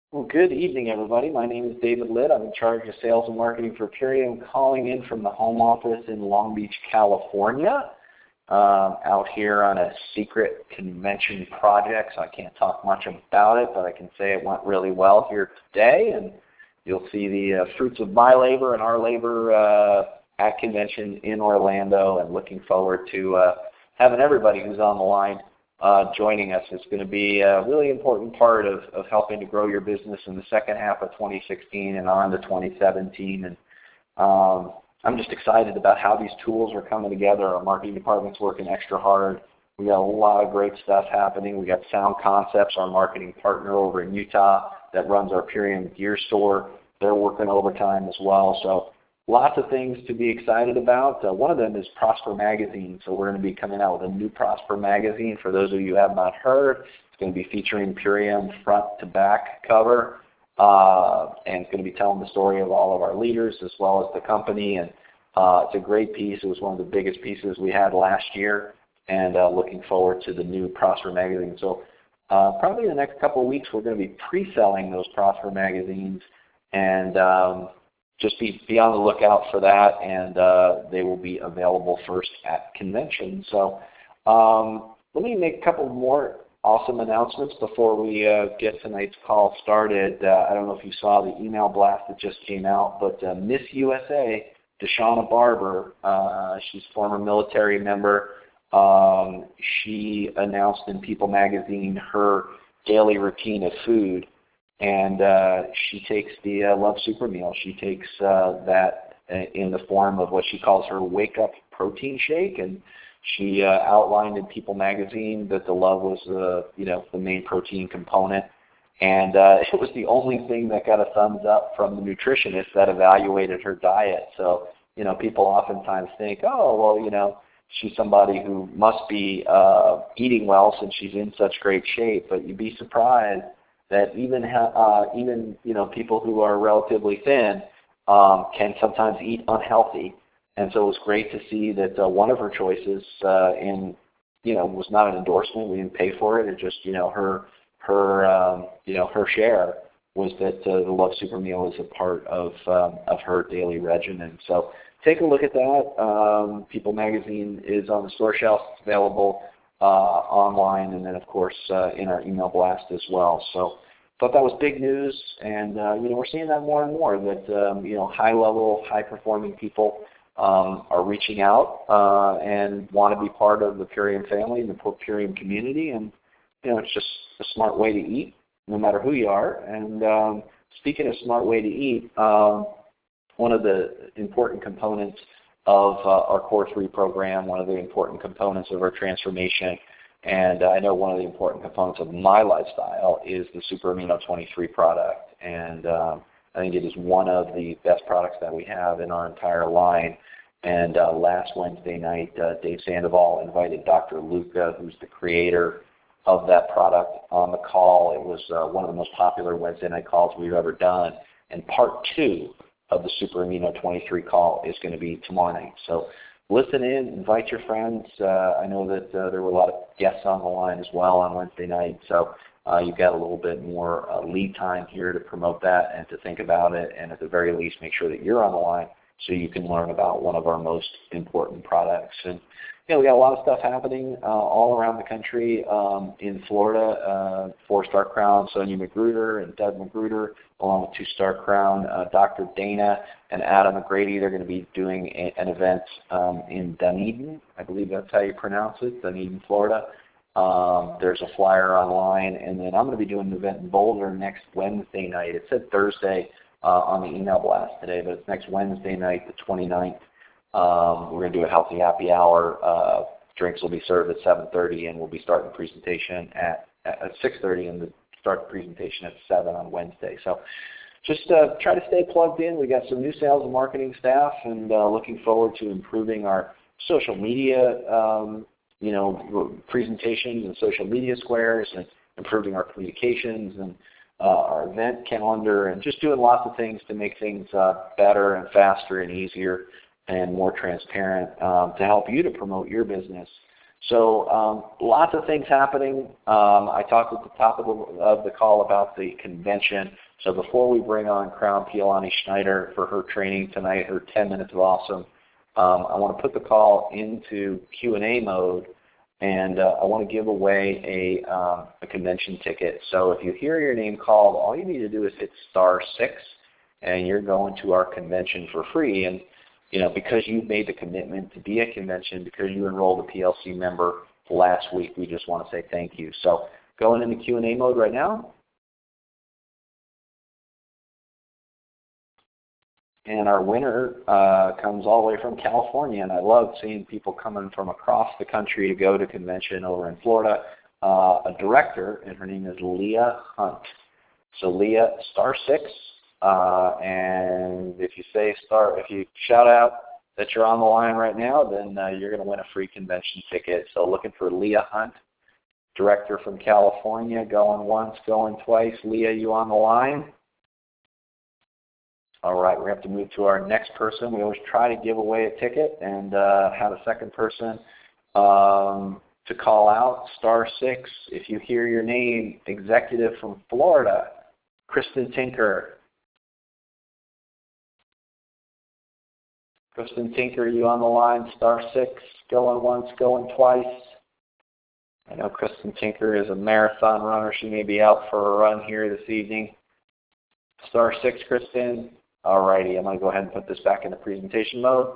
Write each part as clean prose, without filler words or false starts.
Well, good evening, everybody. My name is David Litt. I'm in charge of sales and marketing for Purium, calling in from the home office in Long Beach, California, out here on a secret convention project, so I can't talk much about it, but I can say it went really well here today, and you'll see the fruits of my labor and our labor at convention in Orlando, and looking forward to having everybody who's on the line joining us. Is going to be a really important part of helping to grow your business in the second half of 2016 and on to 2017. And I'm just excited about how these tools are coming together. Our marketing department's working extra hard. We got a lot of great stuff happening. We got Sound Concepts, our marketing partner over in Utah that runs our Purium gear store. They're working overtime as well. So lots of things to be excited about. One of them is Prosper Magazine. So we're going to be coming out with a new Prosper Magazine. For those of you who have not heard, it's going to be featuring Purium front to back cover. And it's going to be telling the story of all of our leaders as well as the company. And it's a great piece. It was one of the biggest pieces we had last year. And looking forward to the new Prosper Magazine. So probably in the next couple of weeks, we're going to be pre-selling those Prosper Magazines. And just be on the lookout for that, and they will be available first at convention. So let me make a couple more awesome announcements before we get tonight's call started. I don't know if you saw the email blast that just came out, but Miss USA, Deshauna Barber, she's a former military member. She announced in People Magazine her daily routine of food. And she takes the Love Super Meal. She takes that in the form of what she calls her Wake Up Protein Shake, and she outlined in People Magazine that the Love was the main protein component, and it was the only thing that got a thumbs up from the nutritionist that evaluated her diet. So people oftentimes think, oh well, she's somebody who must be eating well since she's in such great shape, but you'd be surprised that even people who are relatively thin can sometimes eat unhealthy. And so it was great to see that one of her choices was not an endorsement. We didn't pay for it. It just her share was that the Love Super Meal is a part of her daily regimen. So take a look at that. People Magazine is on the store shelf. It's available online, and then of course in our email blast as well. So thought that was big news, and we're seeing that more and more, that high level, high performing people are reaching out and want to be part of the Purium family and the Purium community, and it's just a smart way to eat no matter who you are. And speaking of smart way to eat, one of the important components of our Core 3 program, one of the important components of our transformation, and I know one of the important components of my lifestyle is the Super Amino 23 product. And I think it is one of the best products that we have in our entire line. And last Wednesday night, Dave Sandoval invited Dr. Luca, who's the creator of that product, on the call. It was one of the most popular Wednesday night calls we've ever done. And part 2 of the Super Amino 23 call is going to be tomorrow night. So listen in, invite your friends. I know that there were a lot of guests on the line as well on Wednesday night, so you've got a little bit more lead time here to promote that and to think about it, and at the very least make sure that you're on the line so you can learn about one of our most important products. And we got a lot of stuff happening all around the country. In Florida, 4-star crown Sonia Magruder and Doug Magruder, along with 2-star crown Dr. Dana and Adam McGrady. They're going to be doing an event in Dunedin. I believe that's how you pronounce it, Dunedin, Florida. There's a flyer online. And then I'm going to be doing an event in Boulder next Wednesday night. It said Thursday on the email blast today, but it's next Wednesday night, the 29th. We're going to do a healthy happy hour. Drinks will be served at 7:30, and we'll be starting the presentation at 6:30, and start the presentation at 7 on Wednesday. So just try to stay plugged in. We got some new sales and marketing staff, and looking forward to improving our social media, presentations and social media squares, and improving our communications and our event calendar, and just doing lots of things to make things better and faster and easier and more transparent to help you to promote your business So lots of things happening. I talked at the top of the call about the convention. So before we bring on Crown Pialani Schneider for her training tonight, her 10 Minutes of Awesome, I want to put the call into Q&A mode, and I want to give away a convention ticket. So if you hear your name called, all you need to do is hit *6, and you're going to our convention for free. And because you made the commitment to be at convention, because you enrolled a PLC member last week, we just want to say thank you. So going into Q&A mode right now. And our winner comes all the way from California, and I love seeing people coming from across the country to go to convention over in Florida. A director, and her name is Leah Hunt. So Leah, *6, and if you shout out that you're on the line right now, then you're going to win a free convention ticket. So looking for Leah Hunt, director from California, going once, going twice. Leah, you on the line? All right, we have to move to our next person. We always try to give away a ticket and have a second person to call out, *6. If you hear your name, executive from Florida, Kristen Tinker. Kristen Tinker, you on the line, *6, going once, going twice. I know Kristen Tinker is a marathon runner. She may be out for a run here this evening. *6, Kristen. All righty, I'm going to go ahead and put this back into presentation mode.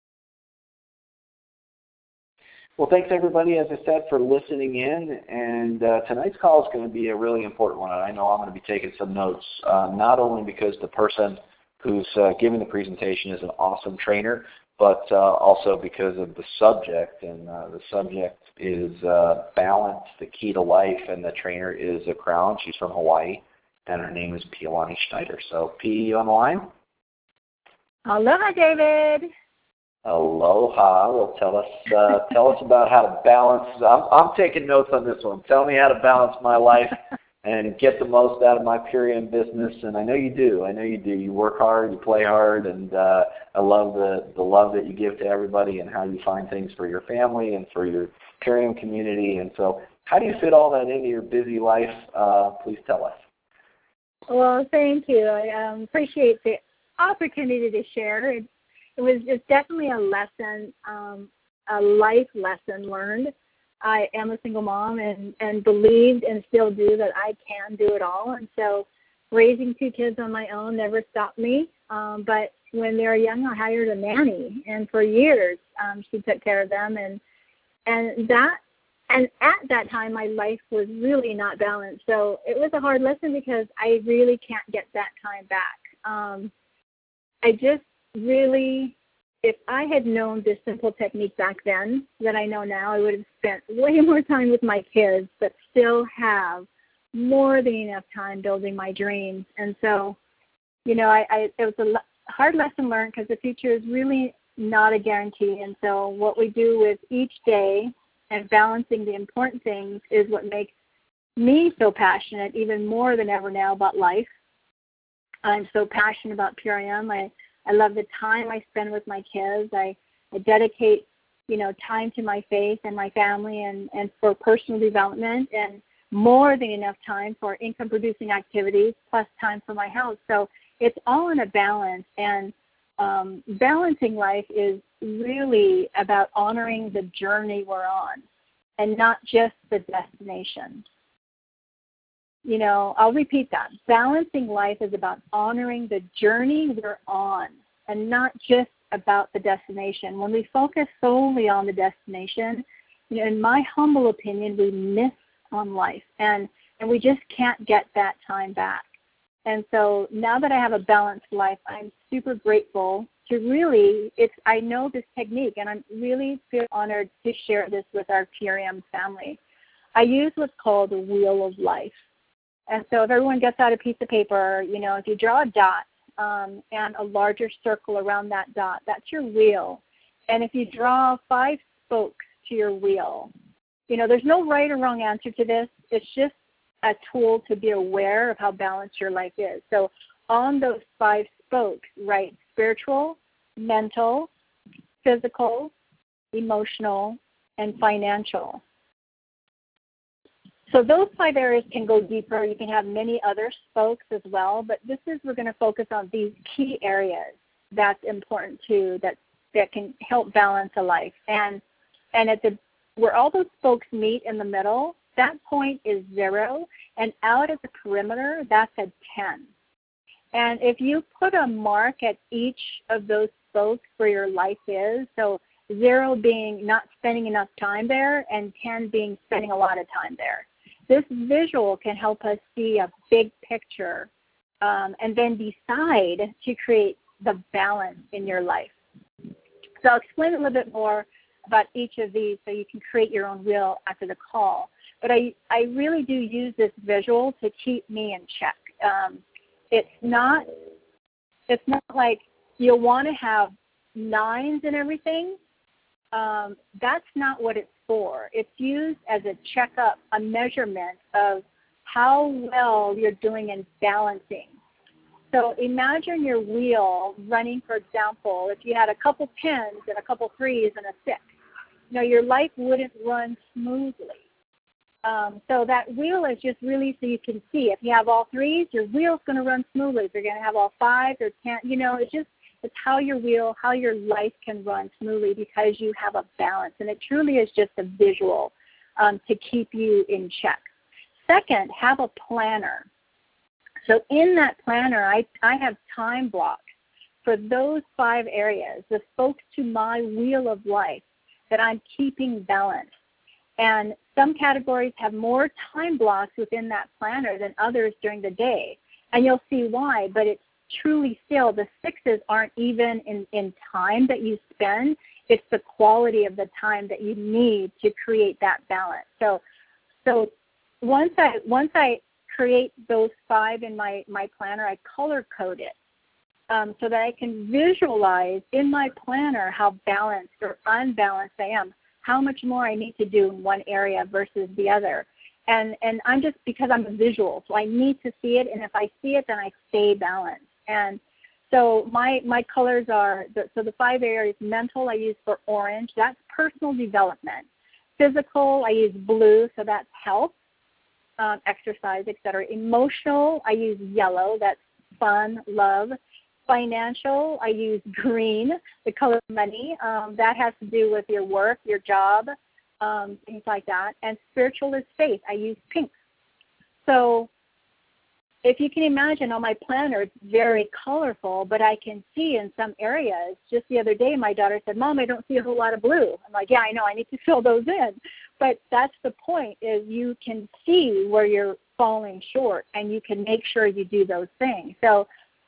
Well, thanks everybody, as I said, for listening in. And tonight's call is going to be a really important one. And I know I'm going to be taking some notes, not only because the person who's giving the presentation is an awesome trainer, but also because of the subject. And the subject is balance, the key to life, and the trainer is a Crown. She's from Hawaii, and her name is Pialani Schneider. So, P, you on the line? Aloha, David. Aloha. Well, tell us about how to balance. I'm taking notes on this one. Tell me how to balance my life and get the most out of my Purium business. And I know you do. You work hard, you play hard, and I love the love that you give to everybody and how you find things for your family and for your Purium community. And so how do you fit all that into your busy life? Please tell us. Well, thank you. I appreciate the opportunity to share. It's definitely a lesson, a life lesson learned. I am a single mom and believed and still do that I can do it all. And so raising 2 kids on my own never stopped me. But when they were young, I hired a nanny. And for years, she took care of them. And at that time, my life was really not balanced. So it was a hard lesson because I really can't get that time back. I just really, if I had known this simple technique back then that I know now, I would have spent way more time with my kids, but still have more than enough time building my dreams. And so, it was a hard lesson learned because the future is really not a guarantee. And so what we do with each day and balancing the important things is what makes me so passionate, even more than ever now, about life. I'm so passionate about Purium. I love the time I spend with my kids. I dedicate, time to my faith and my family and for personal development, and more than enough time for income-producing activities, plus time for my health. So it's all in a balance, and balancing life is really about honoring the journey we're on and not just the destination. I'll repeat that. Balancing life is about honoring the journey we're on and not just about the destination. When we focus solely on the destination, in my humble opinion, we miss on life, and we just can't get that time back. And so now that I have a balanced life, I'm super grateful to really, I know this technique, and I'm really feel honored to share this with our Purium family. I use what's called the wheel of life. And so if everyone gets out a piece of paper, if you draw a dot and a larger circle around that dot, that's your wheel. And if you draw 5 spokes to your wheel, there's no right or wrong answer to this. It's just a tool to be aware of how balanced your life is. So on those 5 spokes, write spiritual, mental, physical, emotional, and financial. So those 5 areas can go deeper. You can have many other spokes as well, but we're going to focus on these key areas that's important to, that can help balance a life. And where all those spokes meet in the middle, that point is 0, and out at the perimeter, that's a 10. And if you put a mark at each of those spokes where your life is, so 0 being not spending enough time there, and 10 being spending a lot of time there, this visual can help us see a big picture and then decide to create the balance in your life. So I'll explain a little bit more about each of these so you can create your own wheel after the call. But I really do use this visual to keep me in check. It's not like you'll want to have 9s and everything. That's not what it's for. It's used as a checkup, a measurement of how well you're doing in balancing. So imagine your wheel running, for example, if you had a couple 10s and a couple 3s and a 6. Your life wouldn't run smoothly. So that wheel is just really so you can see. If you have all 3s, your wheel's going to run smoothly. If you're going to have all 5s or 10, it's how your life can run smoothly because you have a balance. And it truly is just a visual to keep you in check. Second, have a planner. So in that planner, I have time blocks for those 5 areas, the spokes to my wheel of life that I'm keeping balanced. And some categories have more time blocks within that planner than others during the day. And you'll see why, but it's truly still, the 6s aren't even in time that you spend. It's the quality of the time that you need to create that balance. So once I create those 5 in my planner, I color code it so that I can visualize in my planner how balanced or unbalanced I am, how much more I need to do in one area versus the other. And I'm just, because I'm a visual, so I need to see it, and if I see it, then I stay balanced. And so my colors are, the 5 areas. Mental, I use for orange. That's personal development. Physical, I use blue, so that's health, exercise, etc. Emotional, I use yellow. That's fun, love. Financial, I use green, the color money. That has to do with your work, your job, things like that. And spiritual is faith. I use pink. So if you can imagine on my planner, it's very colorful, but I can see in some areas. Just the other day, my daughter said, "Mom, I don't see a whole lot of blue." I'm like, "Yeah, I know. I need to fill those in." But that's the point, is you can see where you're falling short, and you can make sure you do those things. So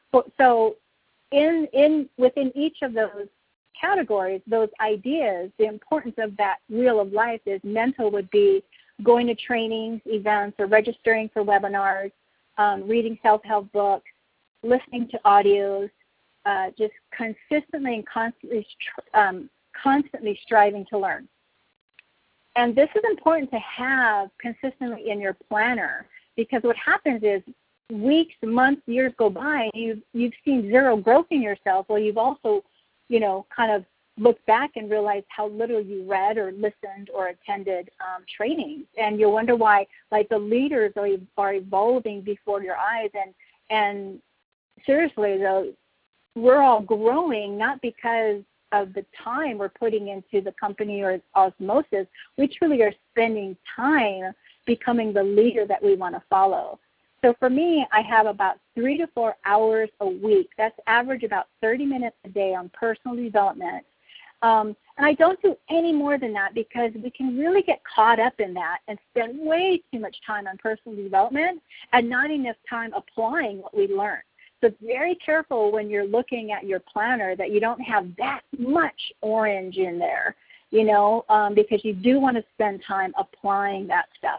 within each of those categories, those ideas, the importance of that wheel of life is mental would be going to trainings, events, or registering for webinars, reading self-help books, listening to audios, just consistently and constantly striving to learn. And this is important to have consistently in your planner, because what happens is weeks, months, years go by, and you've seen 0 growth in yourself. Well, you've also, kind of looked back and realized how little you read or listened or attended trainings. And you'll wonder why, like, the leaders are evolving before your eyes. And seriously, though, we're all growing not because of the time we're putting into the company or osmosis. We truly are spending time becoming the leader that we want to follow. So for me, I have about 3 to 4 hours a week. That's average about 30 minutes a day on personal development. And I don't do any more than that, because we can really get caught up in that and spend way too much time on personal development and not enough time applying what we learn. So very careful when you're looking at your planner that you don't have that much orange in there, because you do want to spend time applying that stuff.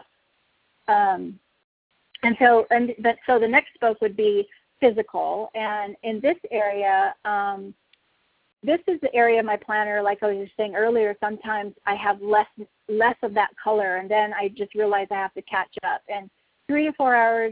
So the next spoke would be physical. And in this area, this is the area of my planner, like I was just saying earlier, sometimes I have less of that color, and then I just realize I have to catch up. And 3 to 4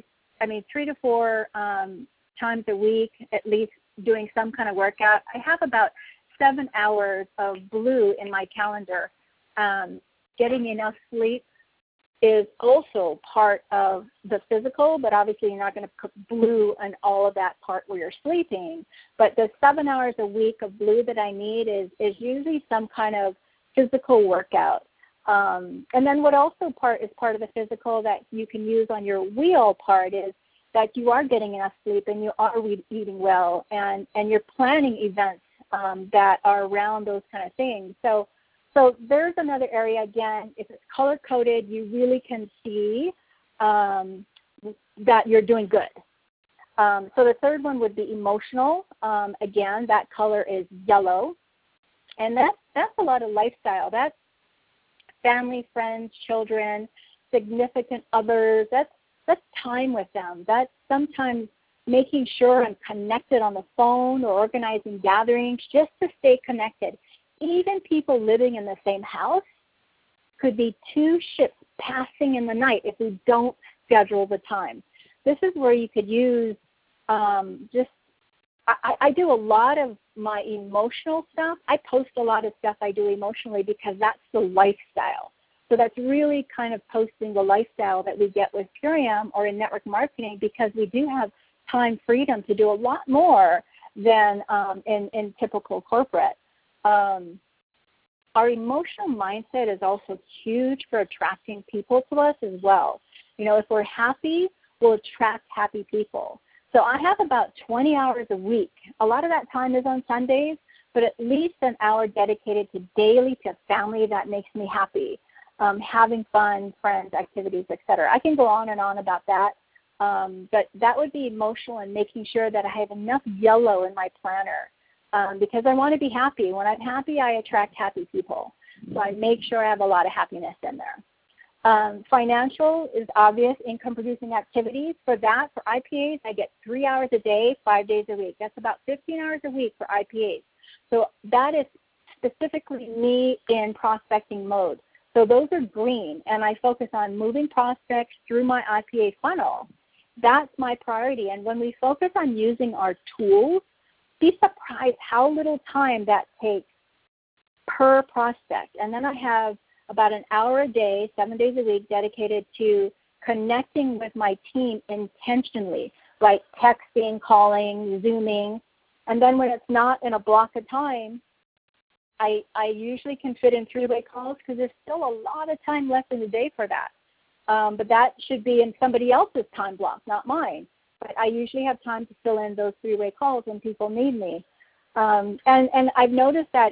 times a week, at least, doing some kind of workout. I have about 7 hours of blue in my calendar. getting enough sleep is also part of the physical, but obviously you're not going to put blue on all of that part where you're sleeping. But the 7 hours a week of blue that I need is usually some kind of physical workout. And then what also is part of the physical that you can use on your wheel part is that you are getting enough sleep and you are eating well, and you're planning events that are around those kind of things. So there's another area, again, if it's color-coded, you really can see that you're doing good. So the third one would be emotional. Again, that color is yellow. And that's a lot of lifestyle. That's family, friends, children, significant others. That's time with them. That's sometimes making sure I'm connected on the phone or organizing gatherings just to stay connected. Even people living in the same house could be two ships passing in the night if we don't schedule the time. This is where you could use I do a lot of my emotional stuff. I post a lot of stuff I do emotionally because that's the lifestyle. So that's really kind of posting the lifestyle that we get with Purium or in network marketing, because we do have time freedom to do a lot more than in typical corporate. Our emotional mindset is also huge for attracting people to us as well. You know, if we're happy, we'll attract happy people. So I have about 20 hours a week. A lot of that time is on Sundays, but at least an hour dedicated to daily, to family that makes me happy, having fun, friends, activities, etc. I can go on and on about that, but that would be emotional and making sure that I have enough yellow in my planner. Because I want to be happy. When I'm happy, I attract happy people. So I make sure I have a lot of happiness in there. Financial is obvious, income-producing activities. For that, for IPAs, I get 3 hours a day, 5 days a week. That's about 15 hours a week for IPAs. So that is specifically me in prospecting mode. So those are green, and I focus on moving prospects through my IPA funnel. That's my priority. And when we focus on using our tools, be surprised how little time that takes per prospect. And then I have about an hour a day, 7 days a week, dedicated to connecting with my team intentionally, like texting, calling, Zooming. And then when it's not in a block of time, I usually can fit in three-way calls because there's still a lot of time left in the day for that. But that should be in somebody else's time block, not mine. But I usually have time to fill in those three-way calls when people need me. And I've noticed that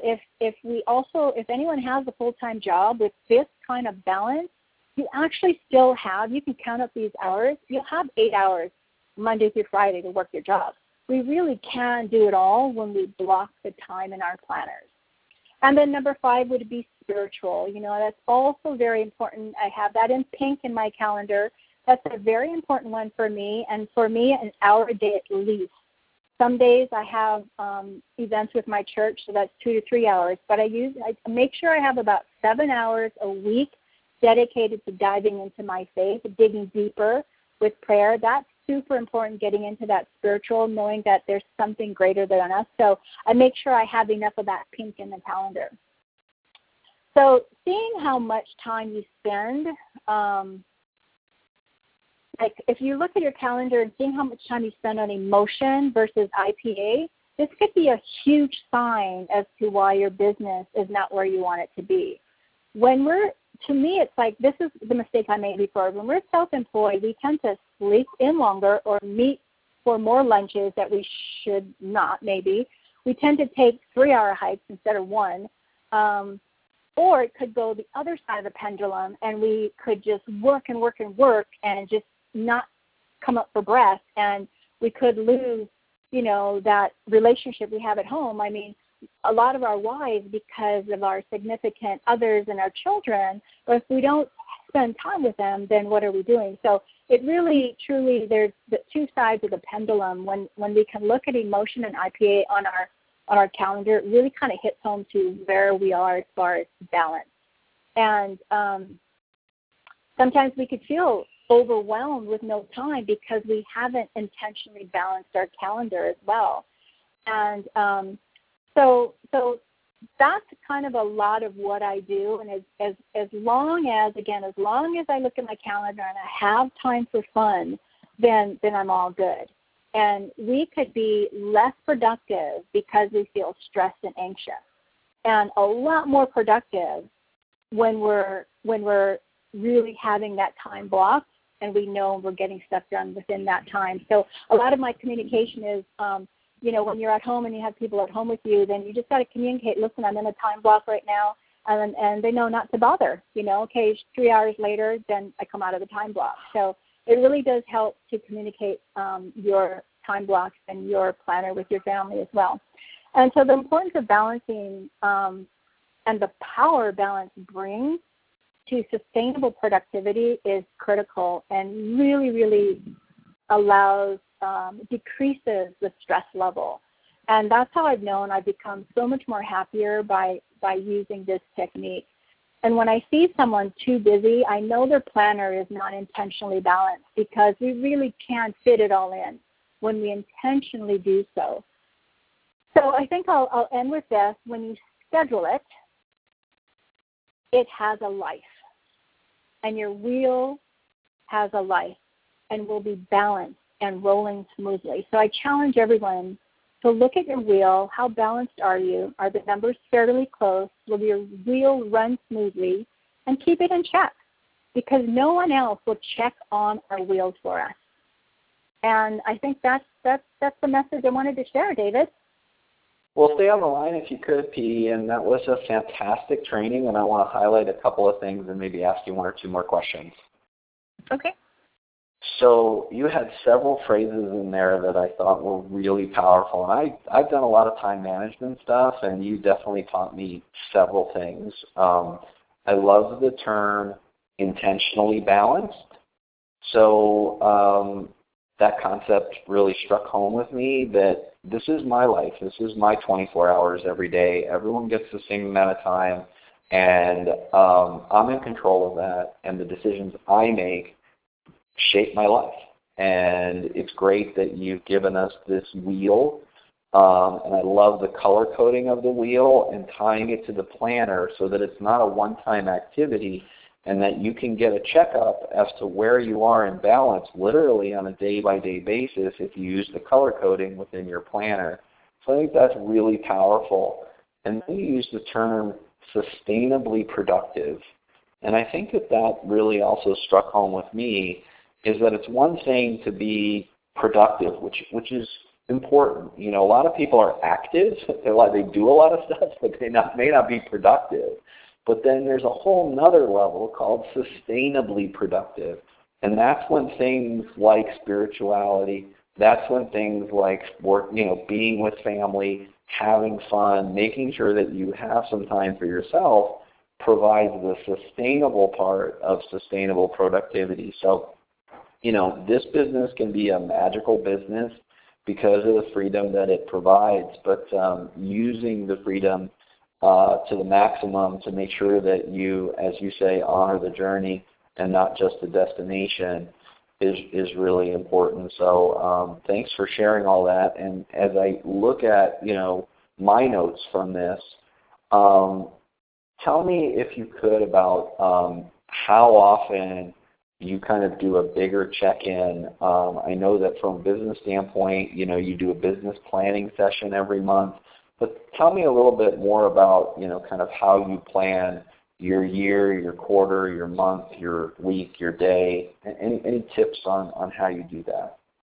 if anyone has a full-time job with this kind of balance, you actually still have, you can count up these hours, you'll have 8 hours Monday through Friday to work your job. We really can do it all when we block the time in our planners. And then number 5 would be spiritual. You know, that's also very important. I have that in pink in my calendar. That's a very important one for me, and for me, an hour a day at least. Some days I have events with my church, so that's 2 to 3 hours. But I make sure I have about 7 hours a week dedicated to diving into my faith, digging deeper with prayer. That's super important, getting into that spiritual, knowing that there's something greater than us. So I make sure I have enough of that pink in the calendar. So seeing how much time you spend, like if you look at your calendar and seeing how much time you spend on emotion versus IPA, this could be a huge sign as to why your business is not where you want it to be. To me, it's like, this is the mistake I made before. When we're self-employed, we tend to sleep in longer or meet for more lunches that we should not, maybe. We tend to take 3-hour hikes instead of 1. Or it could go the other side of the pendulum, and we could just work and work and work and just not come up for breath, and we could lose, you know, that relationship we have at home. I mean, a lot of our wives, because of our significant others and our children, but if we don't spend time with them, then what are we doing? So it really, truly, there's the two sides of the pendulum. When we can look at emotion and IPA on our calendar, it really kind of hits home to where we are as far as balance. And sometimes we could feel overwhelmed with no time because we haven't intentionally balanced our calendar as well. And so that's kind of a lot of what I do. And as long as I look at my calendar and I have time for fun, then I'm all good. And we could be less productive because we feel stressed and anxious, and a lot more productive when we're really having that time blocked and we know we're getting stuff done within that time. So a lot of my communication is, when you're at home and you have people at home with you, then you just got to communicate, listen, I'm in a time block right now, and they know not to bother. Okay, 3 hours later, then I come out of the time block. So it really does help to communicate your time blocks and your planner with your family as well. And so the importance of balancing and the power balance brings to sustainable productivity is critical, and really, really allows, decreases the stress level. And that's how I've known I've become so much more happier by using this technique. And when I see someone too busy, I know their planner is not intentionally balanced, because we really can fit it all in when we intentionally do so. So I think I'll end with this. When you schedule it, it has a life. And your wheel has a life and will be balanced and rolling smoothly. So I challenge everyone to look at your wheel. How balanced are you? Are the numbers fairly close? Will your wheel run smoothly? And keep it in check, because no one else will check on our wheels for us. And I think that's the message I wanted to share, David. Well, stay on the line if you could, P. And that was a fantastic training, and I want to highlight a couple of things and maybe ask you one or two more questions. Okay. So you had several phrases in there that I thought were really powerful. And I've done a lot of time management stuff, and you definitely taught me several things. I love the term intentionally balanced. So that concept really struck home with me, that this is my life. This is my 24 hours every day. Everyone gets the same amount of time, and I'm in control of that, and the decisions I make shape my life. And it's great that you've given us this wheel, and I love the color coding of the wheel and tying it to the planner so that it's not a one-time activity, and that you can get a checkup as to where you are in balance literally on a day-by-day basis if you use the color coding within your planner. So I think that's really powerful. And then you use the term sustainably productive. And I think that really also struck home with me, is that it's one thing to be productive, which is important. A lot of people are active, they do a lot of stuff, but they may not be productive. But then there's a whole nother level called sustainably productive. And that's when things like spirituality, that's when things like work, being with family, having fun, making sure that you have some time for yourself provides the sustainable part of sustainable productivity. So, this business can be a magical business because of the freedom that it provides, but using the freedom to the maximum to make sure that you, as you say, honor the journey and not just the destination is really important. So thanks for sharing all that. And as I look at, my notes from this, tell me, if you could, about how often you kind of do a bigger check-in. I know that from a business standpoint, you do a business planning session every month. But tell me a little bit more about, kind of how you plan your year, your quarter, your month, your week, your day. Any tips on how you do that?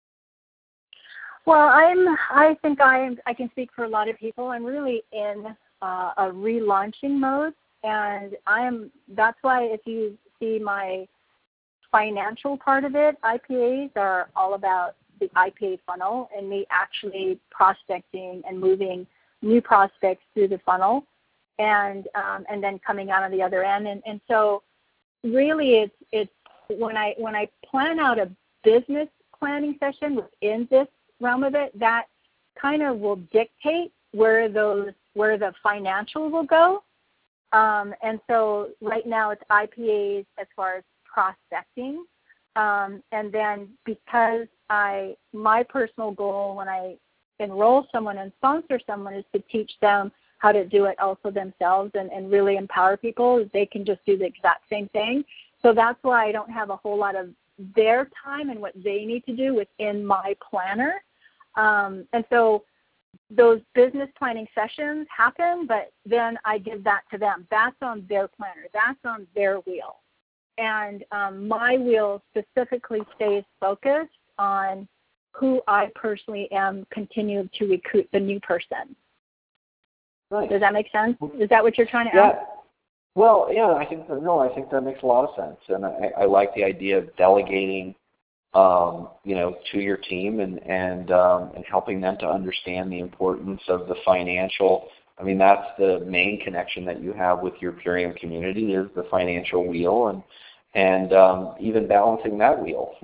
Well, I think I can speak for a lot of people. I'm really in a relaunching mode, and that's why if you see my financial part of it, IPAs are all about the IPA funnel and me actually prospecting and moving new prospects through the funnel, and then coming out on the other end. And so really it's when I plan out a business planning session within this realm of it, that kind of will dictate where the financial will go. And so right now it's IPAs as far as prospecting. And then because my personal goal when I enroll someone and sponsor someone is to teach them how to do it also themselves and really empower people. They can just do the exact same thing. So that's why I don't have a whole lot of their time and what they need to do within my planner. And so those business planning sessions happen, but then I give that to them. That's on their planner. That's on their wheel. And my wheel specifically stays focused on who I personally am continuing to recruit the new person. Nice. Does that make sense? Is that what you're trying to ask? Well, yeah, I think that makes a lot of sense, and I like the idea of delegating, to your team and helping them to understand the importance of the financial. I mean, that's the main connection that you have with your Purium community is the financial wheel, and even balancing that wheel,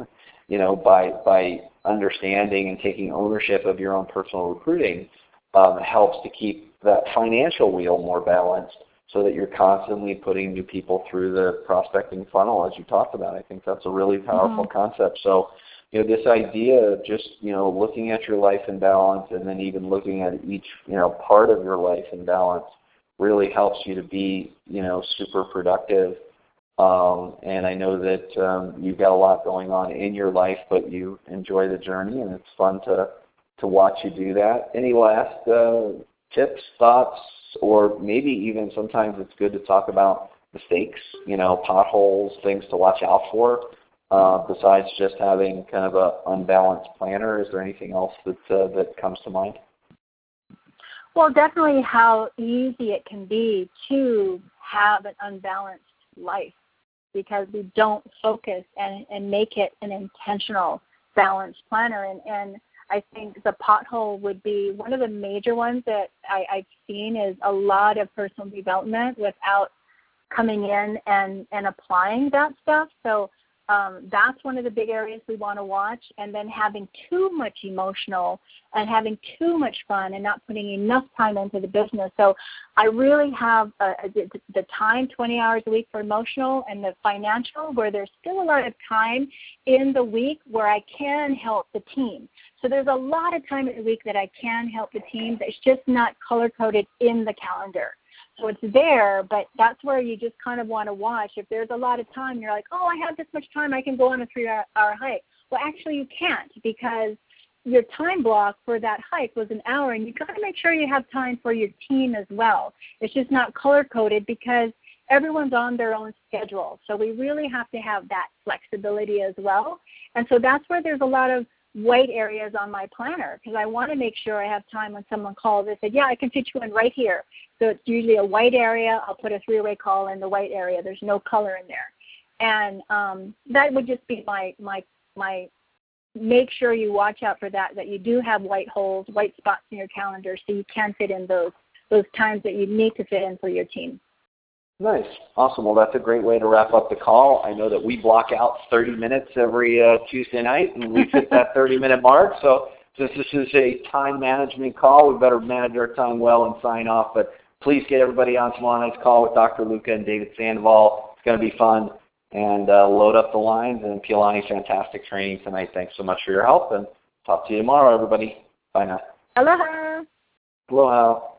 by understanding and taking ownership of your own personal recruiting helps to keep that financial wheel more balanced so that you're constantly putting new people through the prospecting funnel as you talked about. I think that's a really powerful concept. So, this idea of just, looking at your life in balance and then even looking at each, part of your life in balance really helps you to be, super productive. And I know that you've got a lot going on in your life, but you enjoy the journey, and it's fun to watch you do that. Any last tips, thoughts, or maybe even sometimes it's good to talk about mistakes, potholes, things to watch out for, besides just having kind of an unbalanced planner? Is there anything else that comes to mind? Well, definitely how easy it can be to have an unbalanced life because we don't focus and make it an intentional balanced planner. And I think the pothole would be one of the major ones that I've seen is a lot of personal development without coming in and applying that stuff. So that's one of the big areas we want to watch. And then having too much emotional and having too much fun and not putting enough time into the business. So I really have the time, 20 hours a week for emotional and the financial, where there's still a lot of time in the week where I can help the team. So there's a lot of time in the week that I can help the team that's just not color-coded in the calendar. So it's there, but that's where you just kind of want to watch. If there's a lot of time, you're like, oh, I have this much time, I can go on a 3-hour hike. Well, actually you can't because your time block for that hike was an hour, and you've got to make sure you have time for your team as well. It's just not color-coded because everyone's on their own schedule. So we really have to have that flexibility as well. And so that's where there's a lot of white areas on my planner because I want to make sure I have time when someone calls. They said, yeah, I can fit you in right here. So it's usually a white area. I'll put a 3-way call in the white area. There's no color in there. And that would just be my make sure you watch out for that you do have white holes, white spots in your calendar so you can fit in those times that you need to fit in for your team. Nice. Awesome. Well, that's a great way to wrap up the call. I know that we block out 30 minutes every Tuesday night, and we hit that 30-minute mark. So since this is a time management call, we better manage our time well and sign off. But please get everybody on tomorrow night's call with Dr. Luca and David Sandoval. It's going to be fun. And load up the lines. And Pialani, fantastic training tonight. Thanks so much for your help. And talk to you tomorrow, everybody. Bye now. Aloha. Aloha.